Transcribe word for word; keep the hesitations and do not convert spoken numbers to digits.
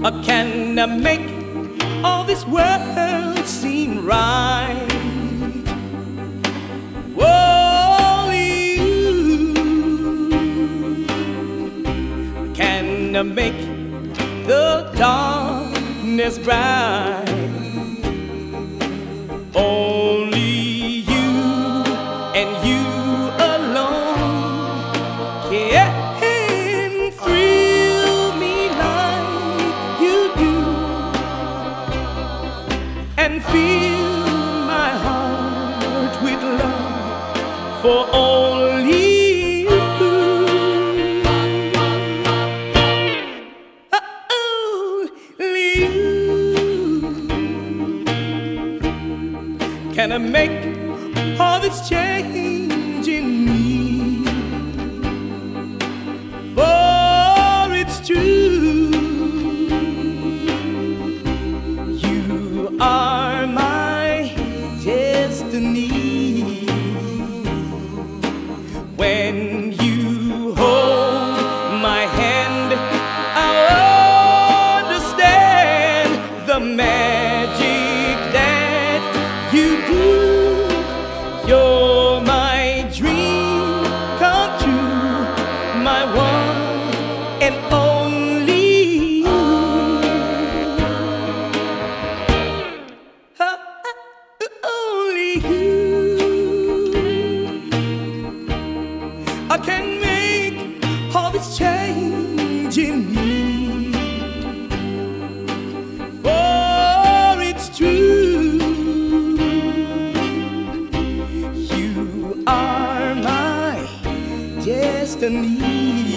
Or can I make all this world seem right? Only you can I make the darkness bright. Only you and you alone can thrill me like you do, and fill my heart with love for only you. Only you can I make all this change in me. For it's true, you are my destiny. When you hold my hand, I understand the magic that you do. You're my dream come true, my one and only you. Oh, only you. I can make all this change in me. For it's true, you are my destiny.